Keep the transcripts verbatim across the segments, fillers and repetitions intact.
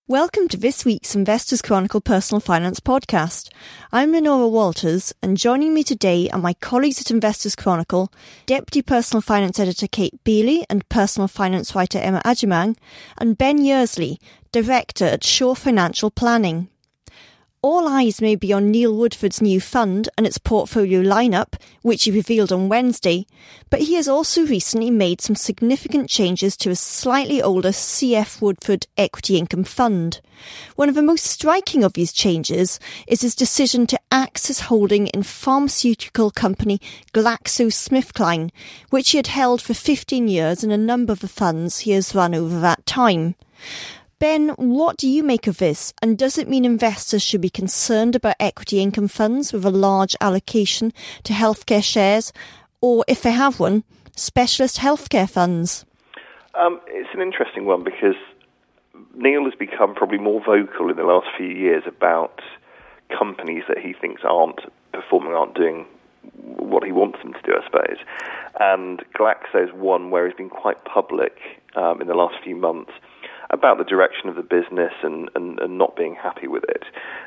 Welcome to this week's Investors Chronicle Personal Finance podcast. I'm Lenora Walters, and joining me today are my colleagues at Investors Chronicle, Deputy Personal Finance Editor Kate Bealey and Personal Finance Writer Emma Agyemang, and Ben Yearsley, Director at Shaw Financial Planning. All eyes may be on Neil Woodford's new fund and its portfolio lineup, which he revealed on Wednesday, but he has also recently made some significant changes to his slightly older C F Woodford Equity Income Fund. One of the most striking of these changes is his decision to axe his holding in pharmaceutical company GlaxoSmithKline, which he had held for fifteen years in a number of the funds he has run over that time. Ben, what do you make of this, and does it mean investors should be concerned about equity income funds with a large allocation to healthcare shares, or if they have one, specialist healthcare funds? Um, it's an interesting one because Neil has become probably more vocal in the last few years about companies that he thinks aren't performing, aren't doing what he wants them to do, I suppose. And Glaxo is one where he's been quite public um, in the last few months about the direction of the business and, and, and not being happy with it.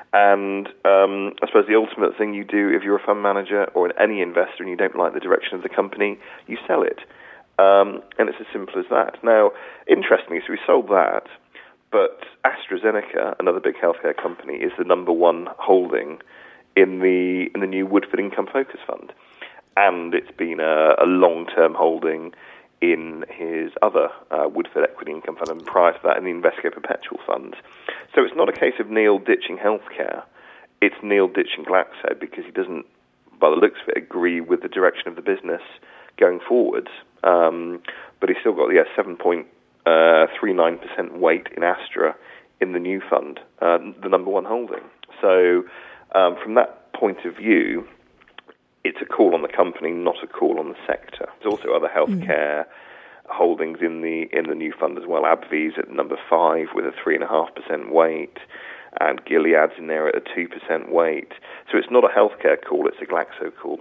And um, I suppose the ultimate thing you do if you're a fund manager or any investor and you don't like the direction of the company, you sell it. Um, and it's as simple as that. Now, interestingly, so we sold that, but AstraZeneca, another big healthcare company, is the number one holding in the in the new Woodford Income Focus Fund. And it's been a, a long-term holding in his other uh, Woodford Equity Income Fund, and prior to that in the Invesco Perpetual Fund. So it's not a case of Neil ditching healthcare, it's Neil ditching Glaxo because he doesn't, by the looks of it, agree with the direction of the business going forwards. Um, but he's still got yeah, seven point three nine percent weight in Astra in the new fund, uh, the number one holding. So um, from that point of view, it's a call on the company, not a call on the sector. There's also other healthcare mm. holdings in the in the new fund as well. AbbVie's at number five with a three and a half percent weight, and Gilead's in there at a two percent weight. So it's not a healthcare call; it's a Glaxo call.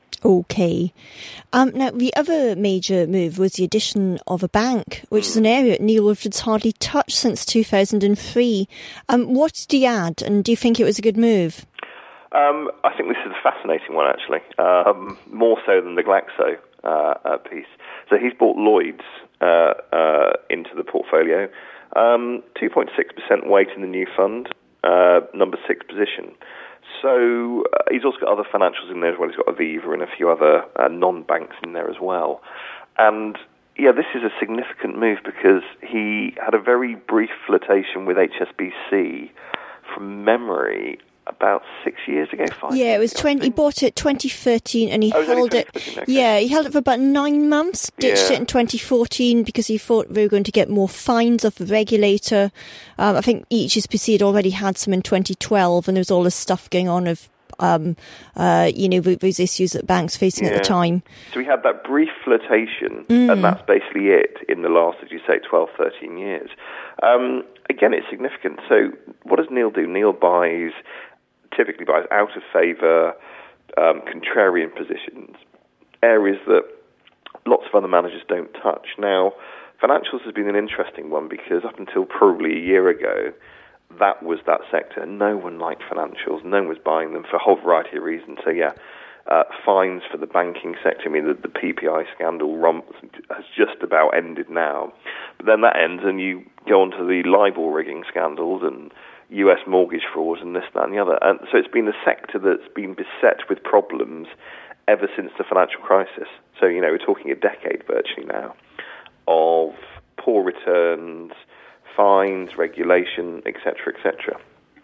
Okay. Um, now, the other major move was the addition of a bank, which mm. is an area that Neil Woodford's hardly touched since two thousand three. Um, what did he add, and do you think it was a good move? Um, I think this is a fascinating one, actually, um, more so than the Glaxo uh, uh, piece. So he's bought Lloyds uh, uh, into the portfolio, um, two point six percent weight in the new fund, uh, number six position. So uh, he's also got other financials in there as well. He's got Aviva and a few other uh, non-banks in there as well. And yeah, this is a significant move because he had a very brief flirtation with H S B C from memory about six years ago, five Yeah, years it was ago, twenty. He bought it twenty thirteen, and he oh, held it. Okay. Yeah, he held it for about nine months. Ditched yeah. it in twenty fourteen because he thought they were going to get more fines off the regulator. Um, I think H S B C had already had some in twenty twelve, and there was all this stuff going on of, um, uh, you know, those issues that banks facing yeah. at the time. So we had that brief flirtation, mm. and that's basically it in the last, as you say, twelve, thirteen years. Um, again, it's significant. So what does Neil do? Neil buys. typically buys out of favour, um, contrarian positions, areas that lots of other managers don't touch. Now, financials has been an interesting one because up until probably a year ago, that was that sector. No one liked financials. No one was buying them for a whole variety of reasons. So, yeah, uh, fines for the banking sector. I mean, the, the P P I scandal romp has just about ended now. But then that ends and you go on to the LIBOR rigging scandals and U S mortgage fraud and this, that and the other. And so it's been a sector that's been beset with problems ever since the financial crisis. So, you know, we're talking a decade virtually now of poor returns, fines, regulation, et cetera, et cetera.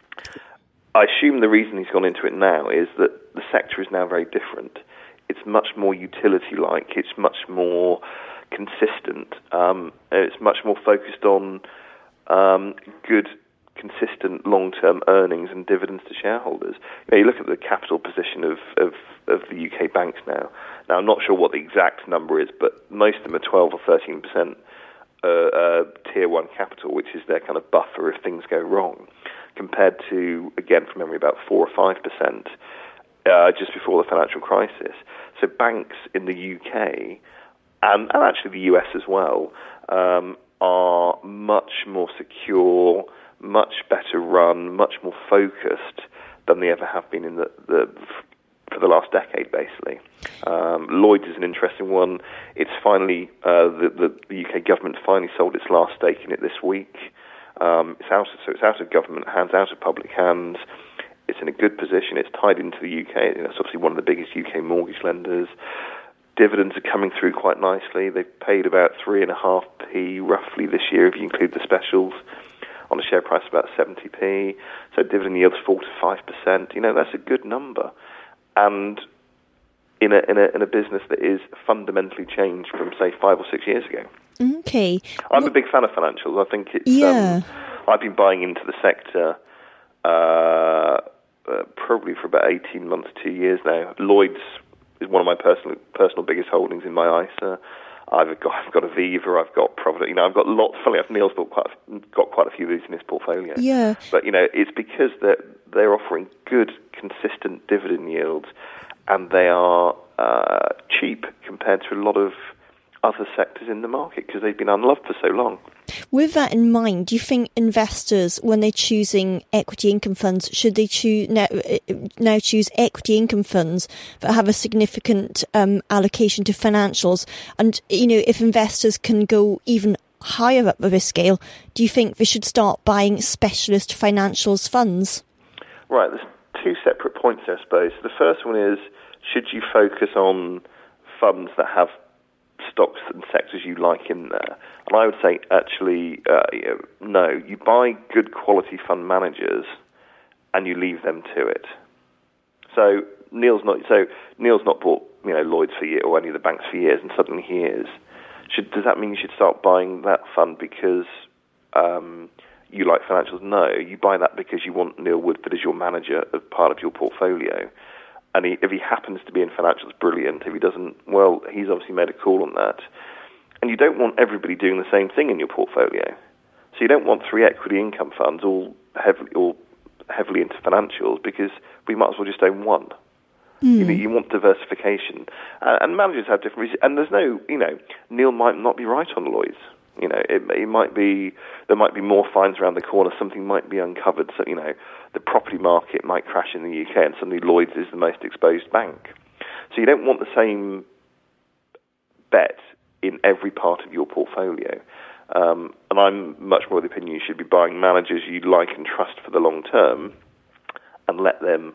I assume the reason he's gone into it now is that the sector is now very different. It's much more utility-like. It's much more consistent. Um, it's much more focused on um, good consistent long-term earnings and dividends to shareholders. You know, you look at the capital position of, of, of the U K banks now. Now, I'm not sure what the exact number is, but most of them are twelve or thirteen percent uh, uh, tier one capital, which is their kind of buffer if things go wrong, compared to, again, from memory, about four or five percent uh, just before the financial crisis. So banks in the U K, and, and actually the U S as well, um, are much more secure, much better run, much more focused than they ever have been in the, the for the last decade, basically. Um, Lloyds is an interesting one. It's finally, uh, the, the, the U K government finally sold its last stake in it this week. Um, it's out, so it's out of government hands, out of public hands. It's in a good position. It's tied into the U K. It's obviously one of the biggest U K mortgage lenders. Dividends are coming through quite nicely. They've paid about three and a half p roughly this year, if you include the specials, on a share price of about seventy p. So dividend yield's four to five percent. You know, that's a good number. And in a, in a in a business that is fundamentally changed from, say, five or six years ago. Okay. I'm well, a big fan of financials. I think it's... Yeah. Um, I've been buying into the sector uh, uh, probably for about eighteen months, two years now. Lloyds is one of my personal personal biggest holdings in my I S A. I've got I've got Aviva, I've got Provident. You know, I've got lots. Funny enough, Neil's got quite got quite a few of these in his portfolio. Yeah. But you know, it's because they're they're offering good, consistent dividend yields, and they are uh, cheap compared to a lot of other sectors in the market because they've been unloved for so long. With that in mind, do you think investors, when they're choosing equity income funds, should they choose now, now choose equity income funds that have a significant um, allocation to financials? And, you know, if investors can go even higher up the risk scale, do you think they should start buying specialist financials funds? Right, there's two separate points, I suppose. The first one is, should you focus on funds that have stocks and sectors you like in there? And I would say, actually, uh, no. You buy good quality fund managers, and you leave them to it. So Neil's not. So Neil's not bought, you know, Lloyds for years or any of the banks for years, and suddenly he is. Should does that mean you should start buying that fund because um, you like financials? No, you buy that because you want Neil Woodford as your manager as part of your portfolio. And he, if he happens to be in financials, brilliant. If he doesn't, well, he's obviously made a call on that. And you don't want everybody doing the same thing in your portfolio. So you don't want three equity income funds all heavily, all heavily into financials because we might as well just own one. Mm. You know, you want diversification. Uh, and managers have different reasons. And there's no, you know, Neil might not be right on Lloyds. You know, it, it might be, there might be more fines around the corner, something might be uncovered. So, you know, the property market might crash in the U K and suddenly Lloyds is the most exposed bank. So you don't want the same bet in every part of your portfolio. Um, and I'm much more of the opinion you should be buying managers you like and trust for the long term and let them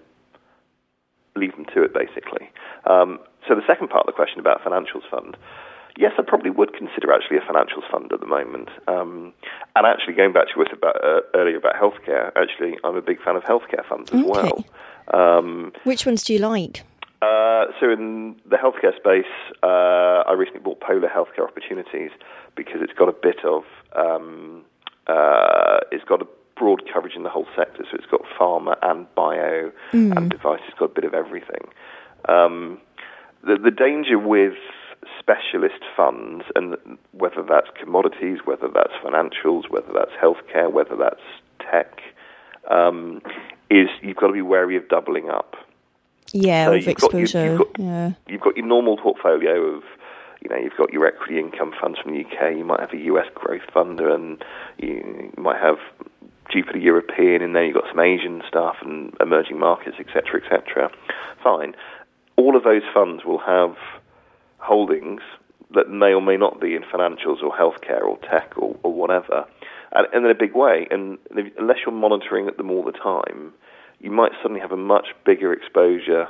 leave them to it, basically. Um, so the second part of the question about financials fund, yes, I probably would consider actually a financials fund at the moment. Um, and actually, going back to what about, uh, earlier about healthcare, actually, I'm a big fan of healthcare funds as okay. well. Um, Which ones do you like? Uh, so in the healthcare space, uh, I recently bought Polar Healthcare Opportunities because it's got a bit of, um, uh, it's got a broad coverage in the whole sector. So it's got pharma and bio mm. and device. It's got a bit of everything. Um, the, the danger with specialist funds, and whether that's commodities, whether that's financials, whether that's healthcare, whether that's tech, um, is you've got to be wary of doubling up. Yeah, so with exposure. Got, you've, got, yeah. you've got your normal portfolio of, you know, you've got your equity income funds from the U K, you might have a U S growth fund, and you might have Jupiter European, and then you've got some Asian stuff and emerging markets, et cetera, et cetera. Fine. All of those funds will have holdings that may or may not be in financials or healthcare or tech or, or whatever, and, and in a big way. And if, unless you're monitoring them all the time, you might suddenly have a much bigger exposure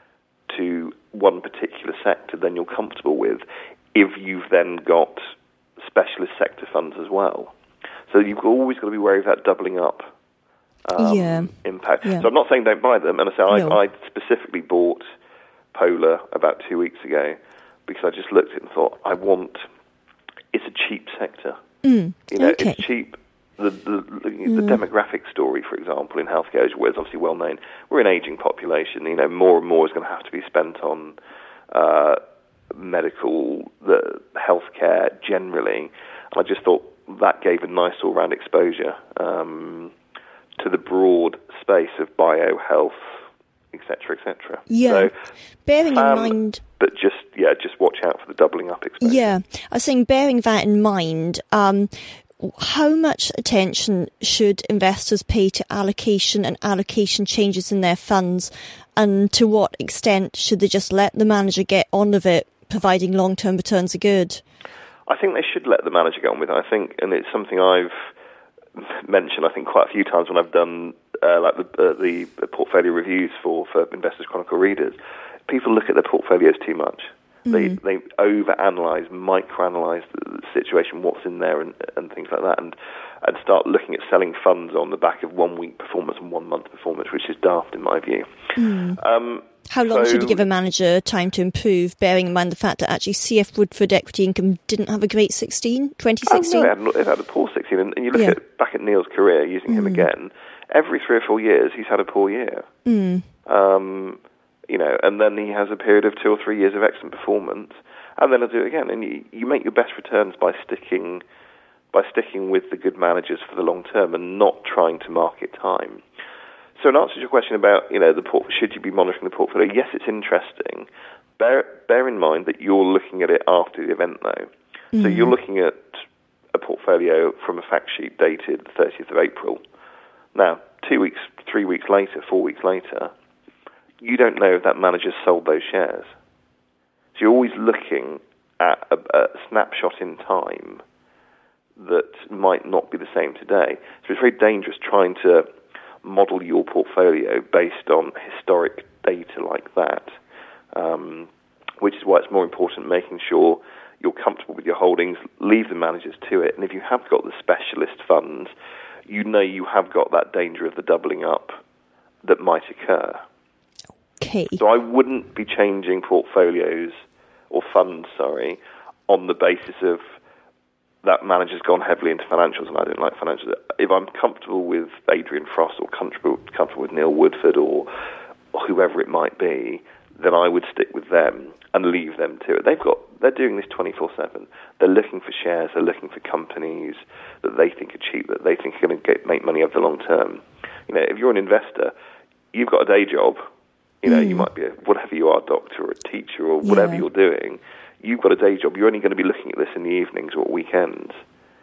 to one particular sector than you're comfortable with if you've then got specialist sector funds as well. So you've always got to be wary of that doubling up um, yeah. impact. Yeah. So I'm not saying don't buy them, and I say I, no. I specifically bought Polar about two weeks ago because I just looked at it and thought, I want, it's a cheap sector. Mm, you know, okay. it's cheap. The the, the, mm. the demographic story, for example, in healthcare is obviously well known. We're an aging population. You know, more and more is going to have to be spent on uh, medical, the healthcare generally. And I just thought that gave a nice all-round exposure um, to the broad space of bio, health, et cetera, et cetera. Yeah. So, bearing um, in mind, but just yeah, just watch out for the doubling up exposure. Yeah, I was saying, bearing that in mind. Um, how much attention should investors pay to allocation and allocation changes in their funds? And to what extent should they just let the manager get on with it, providing long-term returns are good? I think they should let the manager get on with it. I think, and it's something I've mentioned, I think, quite a few times when I've done uh, like the, uh, the the portfolio reviews for, for Investors Chronicle readers. People look at their portfolios too much. Mm. They they overanalyze, microanalyze the situation, what's in there, and, and things like that, and and start looking at selling funds on the back of one week performance and one month performance, which is daft in my view. Mm. Um, How long so, should you give a manager time to improve, bearing in mind the fact that actually C F Woodford Equity Income didn't have a great sixteen, twenty sixteen? Oh, no, it had, it had a poor sixteen, and, and you look yeah. at back at Neil's career, using mm. him again, every three or four years he's had a poor year. Mm. Um, you know, and then he has a period of two or three years of excellent performance, and then he'll do it again. And you, you make your best returns by sticking by sticking with the good managers for the long term and not trying to market time. So in answer to your question about, you know, the port- should you be monitoring the portfolio, yes, it's interesting. Bear, bear in mind that you're looking at it after the event, though. Mm-hmm. So you're looking at a portfolio from a fact sheet dated the thirtieth of April. Now, two weeks, three weeks later, four weeks later, you don't know if that manager's sold those shares. So you're always looking at a, a snapshot in time that might not be the same today. So it's very dangerous trying to model your portfolio based on historic data like that, um, which is why it's more important making sure you're comfortable with your holdings, leave the managers to it, and if you have got the specialist funds, you know you have got that danger of the doubling up that might occur. Okay. So I wouldn't be changing portfolios or funds, sorry, on the basis of that manager's gone heavily into financials and I don't like financials. If I'm comfortable with Adrian Frost or comfortable, comfortable with Neil Woodford or, or whoever it might be, then I would stick with them and leave them to it. They've got, they're doing this twenty-four seven. They're looking for shares, they're looking for companies that they think are cheap, that they think are going to get, make money over the long term. You know, if you're an investor, you've got a day job. You know, mm. you might be a, whatever you are, a doctor or a teacher or whatever yeah. you're doing. You've got a day job. You're only going to be looking at this in the evenings or weekends.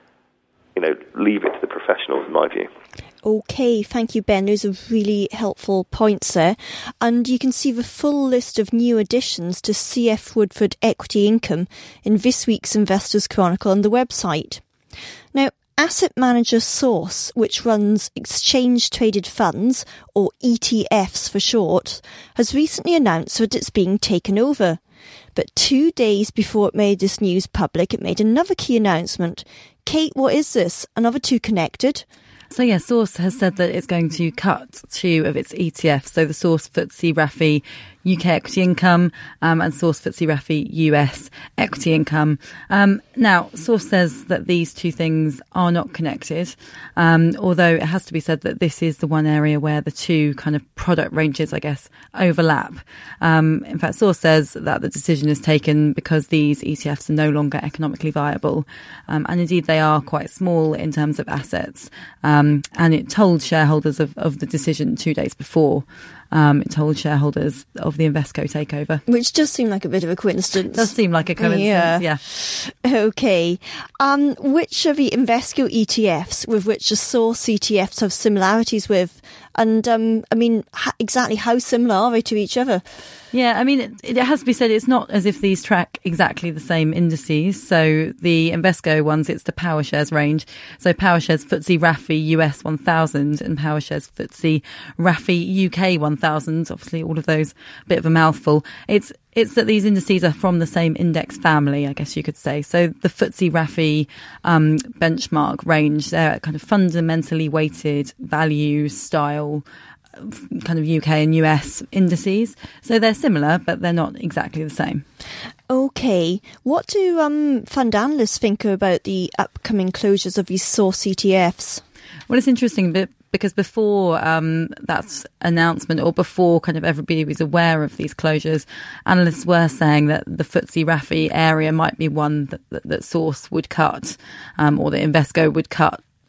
You know, leave it to the professionals, in my view. Okay, thank you, Ben. Those are really helpful points there. And you can see the full list of new additions to C F Woodford Equity Income in this week's Investors Chronicle on the website. Now, asset manager Source, which runs exchange-traded funds, or E T Fs for short, has recently announced that it's being taken over. But two days before it made this news public, it made another key announcement. Kate, what is this? Are the two connected? So, yeah, Source has said that it's going to cut two of its E T Fs. So the Source F T S E R A F I U K Equity Income um, and Source F T S E R A F I U S Equity Income. Um, now, Source says that these two things are not connected, um, although it has to be said that this is the one area where the two kind of product ranges, I guess, overlap. Um, in fact, Source says that the decision is taken because these E T Fs are no longer economically viable. Um, and indeed, they are quite small in terms of assets. Um, and it told shareholders of, of the decision two days before. Um, it told shareholders of the Invesco takeover. Which does seem like a bit of a coincidence. Does seem like a coincidence, yeah. yeah. Okay. Um, which of the Invesco E T Fs with which the Source E T Fs have similarities with? And, um, I mean, ha- exactly how similar are they to each other? Yeah, I mean, it, it has to be said, it's not as if these track exactly the same indices. So the Invesco ones, it's the PowerShares range. So PowerShares F T S E R A F I U S one thousand and PowerShares F T S E R A F I U K one thousand. Obviously, all of those, a bit of a mouthful. It's It's that these indices are from the same index family, I guess you could say. So the F T S E R A F I um, benchmark range, they're kind of fundamentally weighted value style kind of U K and U S indices. So they're similar, but they're not exactly the same. Okay. What do um, fund analysts think about the upcoming closures of these Source E T Fs? Well, it's interesting, but because before um, that announcement, or before kind of everybody was aware of these closures, analysts were saying that the F T S E R A F I area might be one that, that, that Source would cut, um, or that Invesco would cut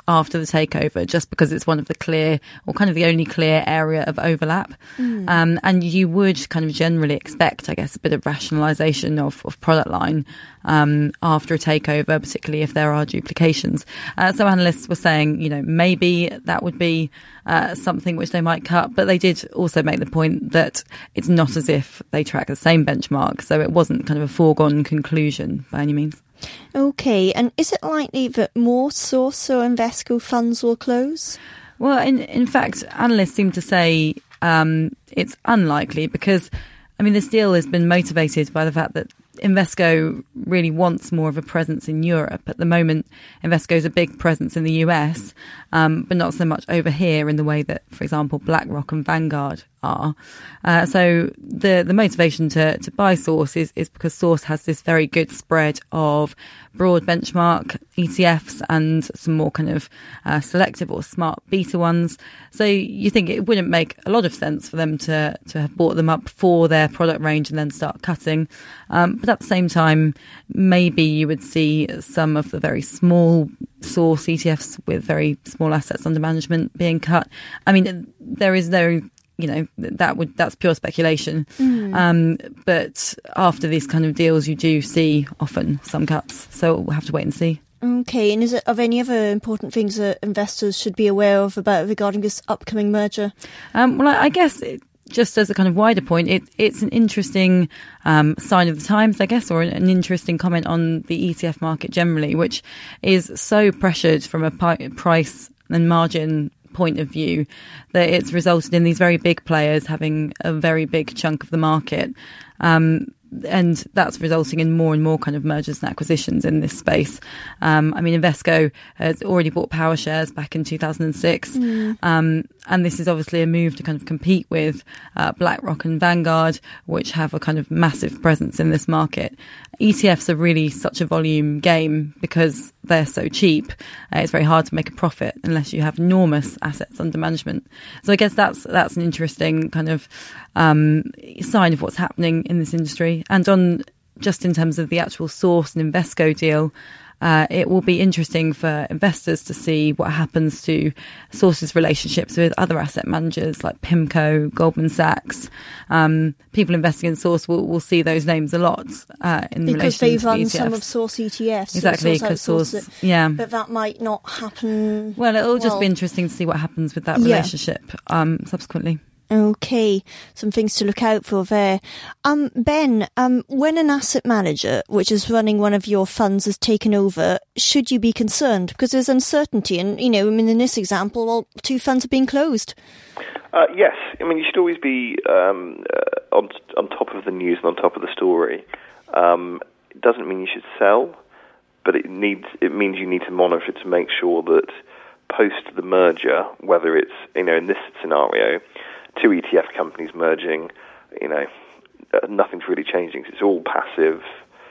after the takeover, just because it's one of the clear, or kind of the only clear area of overlap. Mm. Um, and you would kind of generally expect, I guess, a bit of rationalisation of, of product line um, after a takeover, particularly if there are duplications. Uh, so analysts were saying, you know, maybe that would be uh, something which they might cut, but they did also make the point that it's not as if they track the same benchmark, so it wasn't kind of a foregone conclusion by any means. Okay, and is it likely that more Source or Invesco funds will close? Well, in in fact, analysts seem to say um, it's unlikely because, I mean, this deal has been motivated by the fact that Invesco really wants more of a presence in Europe. At the moment, Invesco is a big presence in the U S, um, but not so much over here in the way that, for example, BlackRock and Vanguard are. Uh, so the the motivation to, to buy Source is, is because Source has this very good spread of broad benchmark E T Fs and some more kind of uh, selective or smart beta ones. So you think it wouldn't make a lot of sense for them to, to have bought them up for their product range and then start cutting. Um, but at the same time, maybe you would see some of the very small Source E T Fs with very small assets under management being cut. I mean, there is no... You know, that would that's pure speculation. Mm. Um, but after these kind of deals, you do see often some cuts. So we'll have to wait and see. Okay, and is it of any other important things that investors should be aware of about regarding this upcoming merger? Um, well, I, I guess it, just as a kind of wider point, it, it's an interesting um, sign of the times, I guess, or an, an interesting comment on the E T F market generally, which is so pressured from a pi- price and margin point of view that it's resulted in these very big players having a very big chunk of the market. Um, and that's resulting in more and more kind of mergers and acquisitions in this space. Um, I mean, Invesco has already bought Power Shares back in two thousand six. Mm. Um, and this is obviously a move to kind of compete with uh, BlackRock and Vanguard, which have a kind of massive presence in this market. E T Fs are really such a volume game because they're so cheap. Uh, it's very hard to make a profit unless you have enormous assets under management. So I guess that's that's an interesting kind of um, sign of what's happening in this industry. And on just in terms of the actual Source and Invesco deal, uh, it will be interesting for investors to see what happens to Source's relationships with other asset managers like PIMCO, Goldman Sachs. Um, people investing in Source will, will see those names a lot uh, in because relation they to run E T Fs. some of Source E T Fs. Exactly, because Source, Source yeah. But that might not happen. Well, it'll well, just be interesting to see what happens with that relationship yeah. um, subsequently. Okay, some things to look out for there. Um, Ben, um, when an asset manager, which is running one of your funds, is taken over, should you be concerned? Because there's uncertainty and, you know, I mean, in this example, well, two funds are being closed. Uh, yes, I mean, you should always be um, uh, on, on top of the news and on top of the story. Um, it doesn't mean you should sell, but it needs it means you need to monitor to make sure that post the merger, whether it's, you know, in this scenario, two E T F companies merging, you know, nothing's really changing. It's all passive,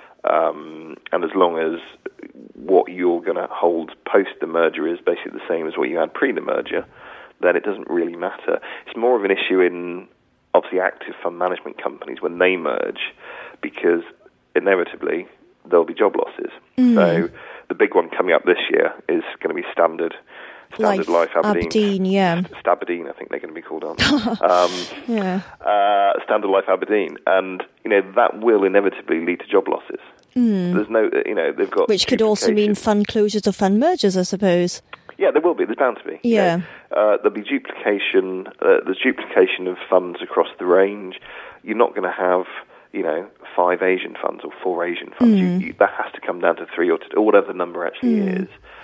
um, and as long as what you're going to hold post the merger is basically the same as what you had pre the merger, then it doesn't really matter. It's more of an issue in obviously active fund management companies when they merge, because inevitably there'll be job losses. Mm. So the big one coming up this year is going to be Standard. Standard Life, Life Aberdeen. Aberdeen, yeah. Staberdeen, I think they're going to be called on. um, yeah. Uh, Standard Life Aberdeen, and you know that will inevitably lead to job losses. Mm. There's no, you know, they've got which could also mean fund closures or fund mergers, I suppose. Yeah, there will be. There's bound to be. Yeah. You know, uh, there'll be duplication. Uh, there's duplication of funds across the range. You're not going to have, you know, five Asian funds or four Asian funds. Mm. You, you, that has to come down to three or, two, or whatever the number actually mm. is.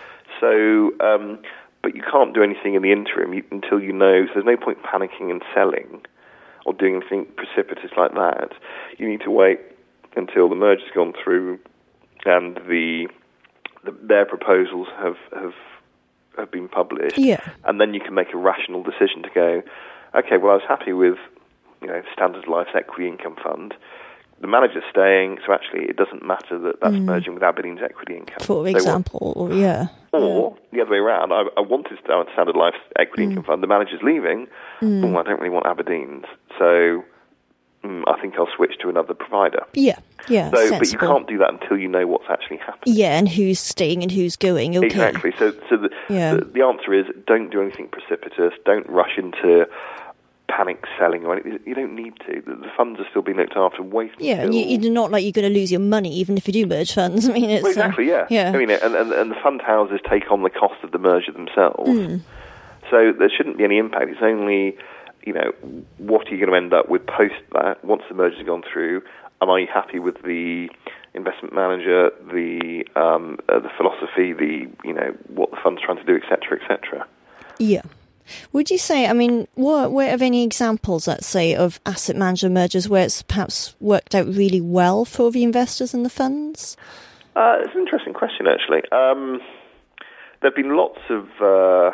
So. Um, But you can't do anything in the interim you, until you know. So there's no point panicking and selling or doing anything precipitous like that. You need to wait until the merger's gone through and the, the their proposals have, have have been published. Yeah. And then you can make a rational decision to go, okay, well, I was happy with, you know, Standard Life's equity income fund. The manager's staying, so actually it doesn't matter that that's mm. merging with Aberdeen's equity income. For example, or, yeah. Or, yeah. the other way around, I, I wanted Standard Life's equity mm. income fund, the manager's leaving, mm. oh, I don't really want Aberdeen's. So mm, I think I'll switch to another provider. Yeah, yeah. So, sensible. but you can't do that until you know what's actually happening. Yeah, and who's staying and who's going. Okay. Exactly. So, so the, Yeah. the the answer is don't do anything precipitous. Don't rush into panic selling or anything. You don't need to. The, the funds are still being looked after. Wait. Yeah, and until... you, you're not like you're going to lose your money even if you do merge funds. I mean, it's Well, exactly. uh, yeah. yeah. I mean, and, and and the fund houses take on the cost of the merger themselves. Mm. So there shouldn't be any impact. It's only, you know, what are you going to end up with post that, once the merger's gone through, and are you happy with the investment manager, the um, uh, the philosophy, the, you know, what the fund's trying to do, et cetera, et cetera. Yeah. Would you say, I mean, what, where have any examples, let's say, of asset manager mergers where it's perhaps worked out really well for the investors and the funds? Uh, it's an interesting question, actually. Um, there have been lots of... Uh,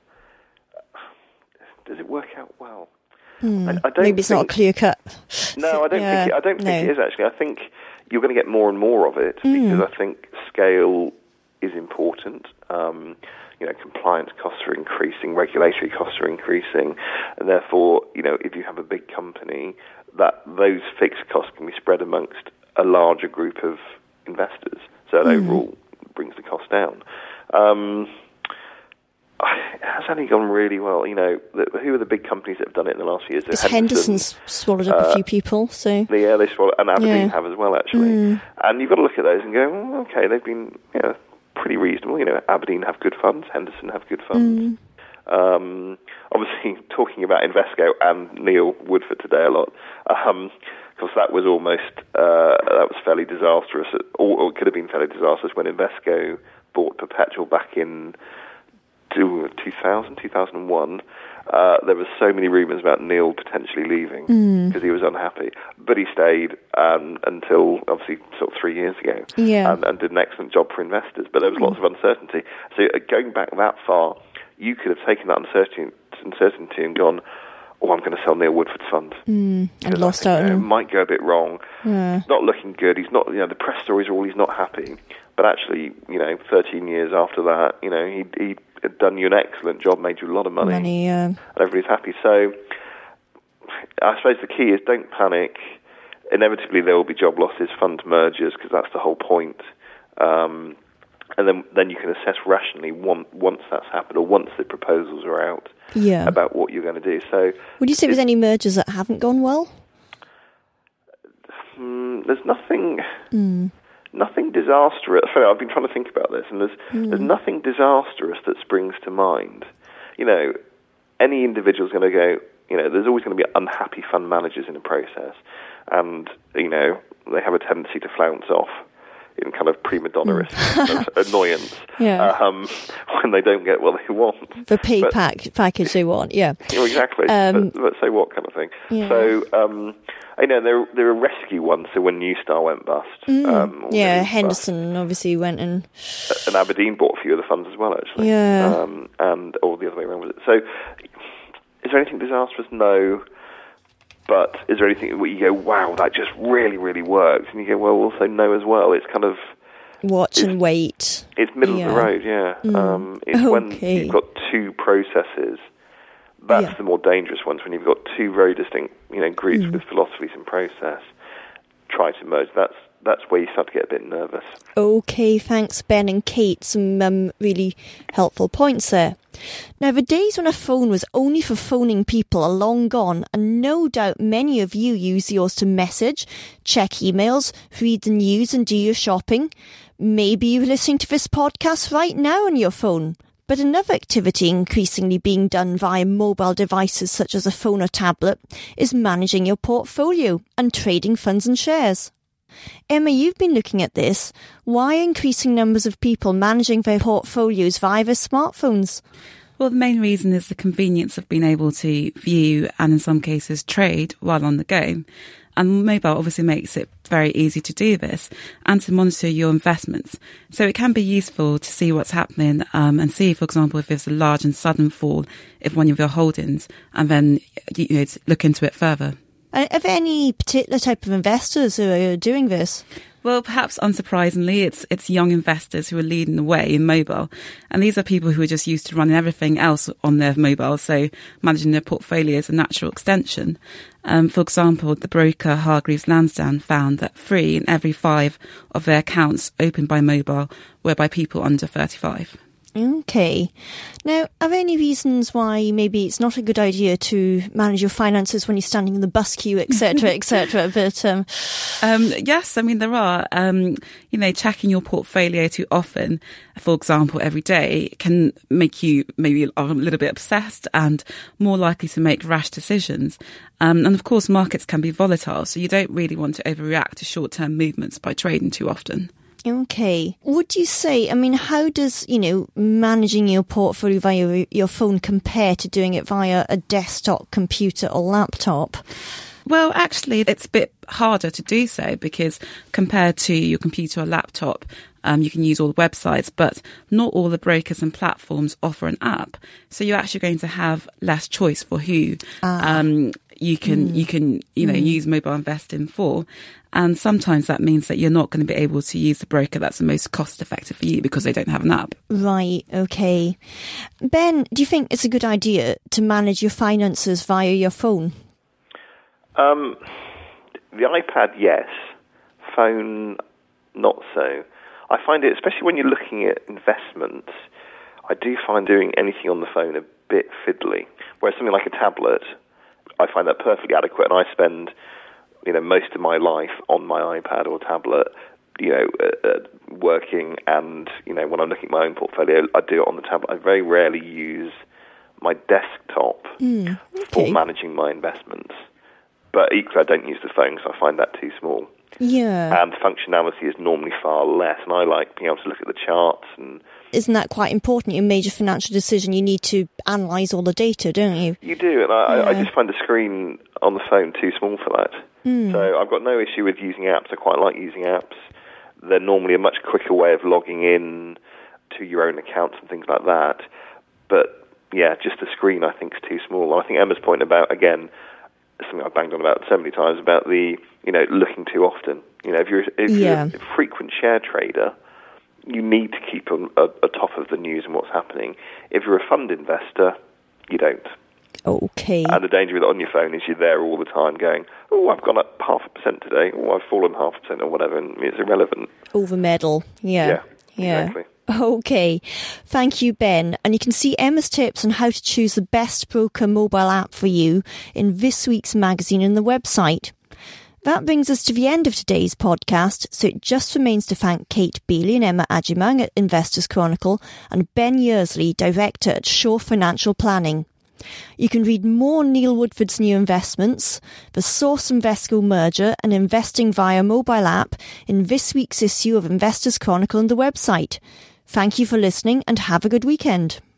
does it work out well? Hmm. I, I don't Maybe it's think, not clear cut. No, I don't yeah, think it, I don't think no. it is, actually. I think you're going to get more and more of it Mm. because I think scale is important. Um, you know, compliance costs are increasing, regulatory costs are increasing, and therefore, you know, if you have a big company, that those fixed costs can be spread amongst a larger group of investors. So it Mm. overall brings the cost down. Um, it has only gone really well. You know, the, who are the big companies that have done it in the last few years? Because Henderson's swallowed up uh, a few people, so... Yeah, they swallow, and Aberdeen Yeah. have as well, actually. Mm. And you've got to look at those and go, well, okay, they've been, you know, pretty reasonable. You know, Aberdeen have good funds, Henderson have good funds. Mm. Um, obviously, talking about Invesco and Neil Woodford today a lot, um, because that was almost, uh, that was fairly disastrous, or, or it could have been fairly disastrous when Invesco bought Perpetual back in two thousand, two thousand one. Uh, there were so many rumours about Neil potentially leaving because Mm. he was unhappy, but he stayed um, until obviously sort of three years ago, Yeah. and, and did an excellent job for investors. But there was lots of uncertainty. So uh, going back that far, you could have taken that uncertainty, uncertainty and gone, "Oh, I'm going to sell Neil Woodford's fund," Mm. And because lost I out think, you know, on... it might go a bit wrong. Yeah. It's not looking good. He's not. You know, the press stories are all he's not happy. But actually, you know, thirteen years after that, you know, he he had done you an excellent job, made you a lot of money, Money, yeah. and everybody's happy. So, I suppose the key is don't panic. Inevitably, there will be job losses, fund mergers, because that's the whole point. Um, and then then you can assess rationally one, once that's happened or once the proposals are out Yeah. about what you're going to do. So, Would you say there's any mergers that haven't gone well? mm, there's nothing. Mm. Nothing disastrous. Sorry, I've been trying to think about this, and there's Mm. there's nothing disastrous that springs to mind. You know, any individual's going to go. You know, there's always going to be unhappy fund managers in a process, and you know they have a tendency to flounce off in kind of prima donna kind of annoyance Yeah. um, when they don't get what they want. The pay But- pack package they want, yeah. Yeah, exactly. Um, but, but so what kind of thing? Yeah. So, um, I know there there are rescue ones. So when New Star went bust, Mm. um, or Yeah, News Henderson obviously went and... bust, and Aberdeen bought a few of the funds as well, actually. Yeah. Um, and or the other way around was it? So, is there anything disastrous? No. But is there anything where you go, wow, that just really, really works? And you go, well, also no as well. It's kind of Watch It's- and wait. it's middle Yeah. of the road, yeah. Mm. Um, it's when Okay. you've got two processes. That's Yeah. the more dangerous ones, when you've got two very distinct, you know, groups Mm. with philosophies and process. Try to merge. That's that's where you start to get a bit nervous. Okay, thanks Ben and Kate. Some um, really helpful points there. Now, the days when a phone was only for phoning people are long gone, and no doubt many of you use yours to message, check emails, read the news and do your shopping. Maybe you're listening to this podcast right now on your phone. But another activity increasingly being done via mobile devices such as a phone or tablet is managing your portfolio and trading funds and shares. Emma, you've been looking at this. Why are increasing numbers of people managing their portfolios via their smartphones? Well, the main reason is the convenience of being able to view and in some cases trade while on the go. And mobile obviously makes it very easy to do this and to monitor your investments. So it can be useful to see what's happening um, and see, for example, if there's a large and sudden fall of one of your holdings, and then you know, look into it further. Are there any particular type of investors who are doing this? Well, perhaps unsurprisingly, it's it's young investors who are leading the way in mobile. And these are people who are just used to running everything else on their mobile, so managing their portfolio is a natural extension. Um, for example, the broker Hargreaves Lansdown found that three in every five of their accounts opened by mobile were by people under thirty-five. Okay. Now, are there any reasons why maybe it's not a good idea to manage your finances when you're standing in the bus queue, et cetera, et cetera? But um... Um, yes, I mean, there are. Um, you know, checking your portfolio too often, for example, every day, can make you maybe a little bit obsessed and more likely to make rash decisions. Um, and of course, markets can be volatile, so you don't really want to overreact to short-term movements by trading too often. Okay. Would you say, I mean, how does, you know, managing your portfolio via your phone compare to doing it via a desktop computer or laptop? Well, actually, it's a bit harder to do so because compared to your computer or laptop, um, you can use all the websites, but not all the brokers and platforms offer an app. So you're actually going to have less choice for who ah. um, you can, mm. you can, you know, mm. use mobile investing for. And sometimes that means that you're not going to be able to use the broker that's the most cost effective for you because they don't have an app. Right, okay. Ben, do you think it's a good idea to manage your finances via your phone? Um, the iPad, yes. Phone, not so. I find it, especially when you're looking at investments, I do find doing anything on the phone a bit fiddly. Whereas something like a tablet, I find that perfectly adequate, and I spend, you know, most of my life on my iPad or tablet, you know, uh, uh, working, and, you know, when I'm looking at my own portfolio, I do it on the tablet. I very rarely use my desktop mm, okay. for managing my investments. But equally, I don't use the phone, so I find that too small. Yeah. And the functionality is normally far less, and I like being able to look at the charts. And isn't that quite important? Your major financial decision, you need to analyse all the data, don't you? You do, and I, yeah. I just find the screen on the phone too small for that. Mm. So I've got no issue with using apps. I quite like using apps. They're normally a much quicker way of logging in to your own accounts and things like that. But, yeah, just the screen I think is too small. I think Emma's point about, again, something I've banged on about so many times, about the, you know, looking too often. You know, if you're, if yeah. you're a frequent share trader, you need to keep on a, a top of the news and what's happening. If you're a fund investor, you don't. Okay. And the danger with it on your phone is you're there all the time going, oh, I've gone up half a percent today, or I've fallen half a percent or whatever, and it's irrelevant. Over medal, yeah. Yeah, yeah. exactly. Okay, thank you, Ben. And you can see Emma's tips on how to choose the best broker mobile app for you in this week's magazine and the website. That brings us to the end of today's podcast, so it just remains to thank Kate Bailey and Emma Agyemang at Investors Chronicle and Ben Yearsley, Director at Shaw Financial Planning. You can read more on Neil Woodford's new investments, the Source Invesco merger and investing via mobile app in this week's issue of Investors Chronicle and the website. Thank you for listening and have a good weekend.